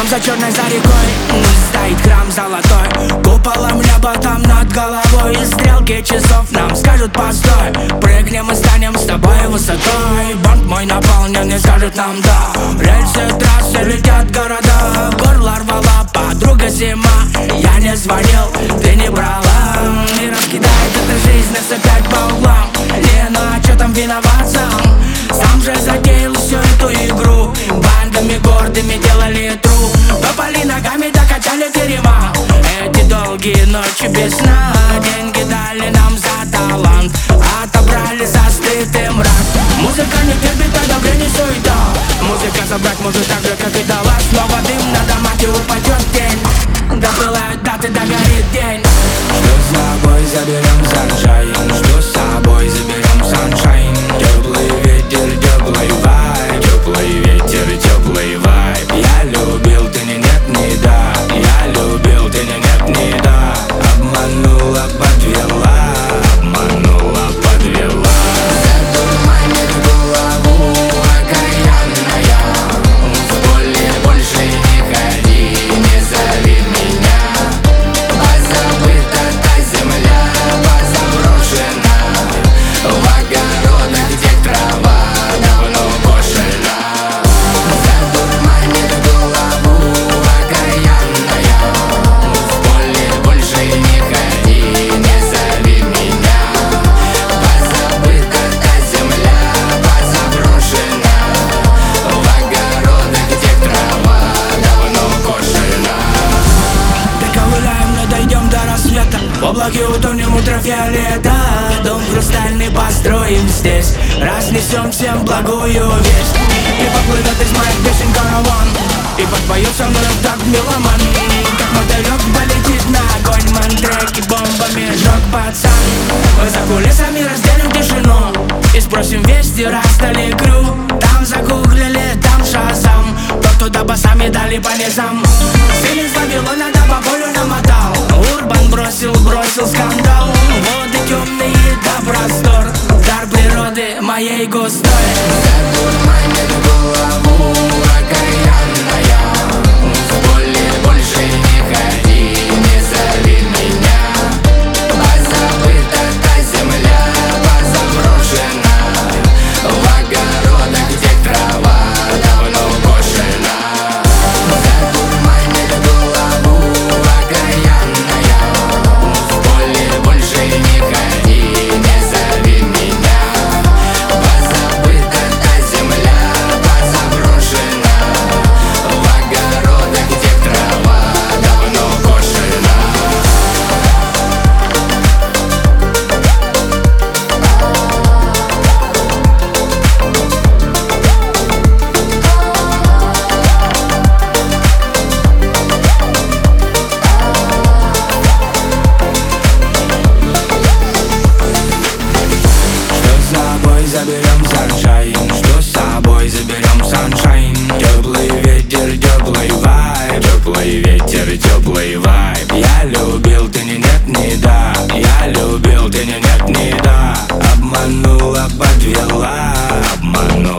Там за черной за рекой стоит храм золотой, куполом небо там над головой. И стрелки часов нам скажут постой, прыгнем и станем с тобой высотой. Банк мой наполнен и скажет нам да. Рельсы трассы летят города, горло рвала подруга зима. Я не звонил, ты не брала, и раскидает эта жизнь нас опять по углам. Лена, а чё там виноват сам? Сам же затеял всю эту игру, бандами гордыми делали тру. Топали ногами, докачали терема. Эти долгие ночи без сна, деньги дали нам за талант, отобрали за стыд и мрак. Музыка не терпит одобрений, суета. Музыка забрать может так же, как и дала. Снова дым на домах и упадет тень. Допылают даты, догорит день. Что с собой заберем sunshine, что с собой заберем sunshine. Теплый ветер, теплый вайб, теплый ветер, теплый вайб. Я любил, ты не нет, не да. Я любил, ты не нет, не да. Обманула, подвела, обманула, подвела. Задурманит голову окаянная. В поле больше не ходи, не зови меня. Позабыта та земля, позаброшена. В огородах, где трава давно кошена. Задурманит голову окаянная. В поле больше не ходи, не зови меня. Позабыта та земля, позаброшена. В огородах, где трава давно кошена. Доковыляем, но дойдем до рассвета. В облаке утонем ультрафиолета. Дом хрустальный построим здесь, разнесем всем благую весть. И поплывет из моих песен караван, и подпоет со мной так меломан. Как мотылек полетит на огонь, мантреки бомбами жёг пацан. Мы за кулисами разделим тишину и спросим вести, расстали крю. Там загуглили, там шазам, то туда басами дали по низам. Сын из Вавилона да по полю намотал, Урбан бросил скандал. Воды темные да простор, дар природы моей густой. Задурманит голову окаянная. В поле больше не ходи, не зови меня. Позабыта та земля, позаброшена. В огородах, где трава давно кошена. Задурманит голову окаянная. В поле больше не ходи, не зови меня. Позабыта та земля, позаброшена. В огородах, где трава давно кошена. Что с собой заберем sunshine, что с собой заберем sunshine. Теплый ветер, теплый вайб, теплый ветер, теплый вайб. Я любил, ты не нет, не да. Я любил, ты не нет, не да. Обманула, подвела, обманула.